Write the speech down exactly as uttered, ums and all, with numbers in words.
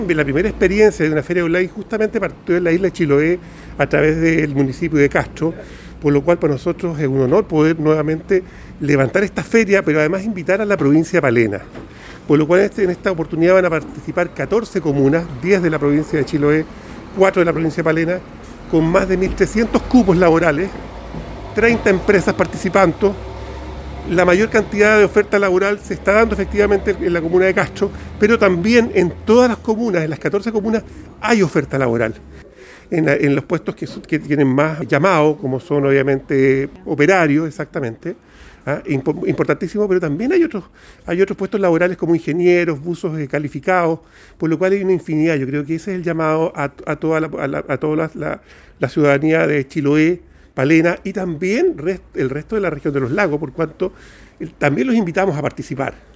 La primera experiencia de una feria online justamente partió en la isla de Chiloé a través del municipio de Castro, por lo cual para nosotros es un honor poder nuevamente levantar esta feria, pero además invitar a la provincia de Palena. Por lo cual en esta oportunidad van a participar catorce comunas, diez de la provincia de Chiloé, cuatro de la provincia de Palena, con más de mil trescientos cupos laborales, treinta empresas participando. La mayor cantidad de oferta laboral se está dando efectivamente en la comuna de Castro, pero también en todas las comunas, en las catorce comunas, hay oferta laboral. En, la, en los puestos que, que tienen más llamado, como son obviamente operarios, exactamente, ¿ah? Imp- importantísimo, pero también hay otros, hay otros puestos laborales como ingenieros, buzos eh, calificados, por lo cual hay una infinidad. Yo creo que ese es el llamado a, a toda, la, a la, a toda la, la, la ciudadanía de Chiloé, Palena y también rest, el resto de la región de los lagos, por cuanto eh, también los invitamos a participar.